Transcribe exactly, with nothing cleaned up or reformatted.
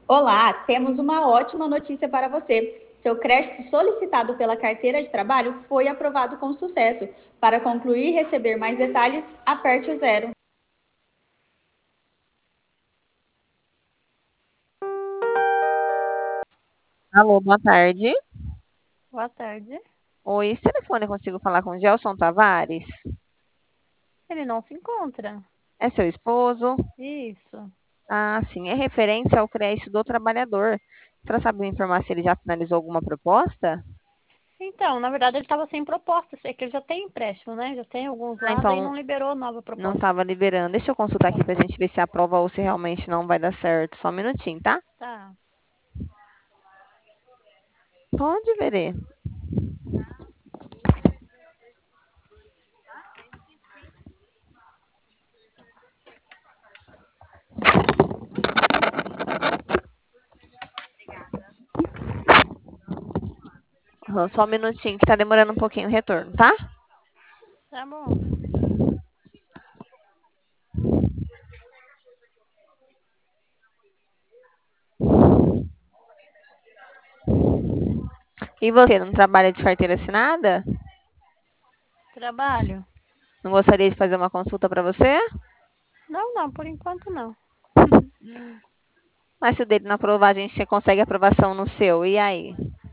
Olá, temos uma ótima notícia para você. Seu crédito solicitado pela carteira de trabalho foi aprovado com sucesso. Para concluir e receber mais detalhes, aperte o zero. Alô, boa tarde. Boa tarde. Oi, esse telefone eu consigo falar com o Gelson Tavares? Ele não se encontra. É seu esposo? Isso. Ah, sim, é referência ao crédito do trabalhador. Para saber me informar se ele já finalizou alguma proposta? Então, na verdade, ele estava sem proposta. Sei que ele já tem empréstimo, né? Já tem alguns Ah, lá, então daí não, não liberou nova não proposta. estava liberando. Deixa eu consultar aqui para a gente ver se aprova ou se realmente não vai dar certo. Só um minutinho, tá? Tá. Pode ver. Só um minutinho que tá demorando um pouquinho o retorno, tá? Tá bom. E você, não trabalha de carteira assinada? Trabalho? Não gostaria de fazer uma consulta para você? Não, não, por enquanto não. Mas se o dele não aprovar, a gente consegue aprovação no seu. E aí?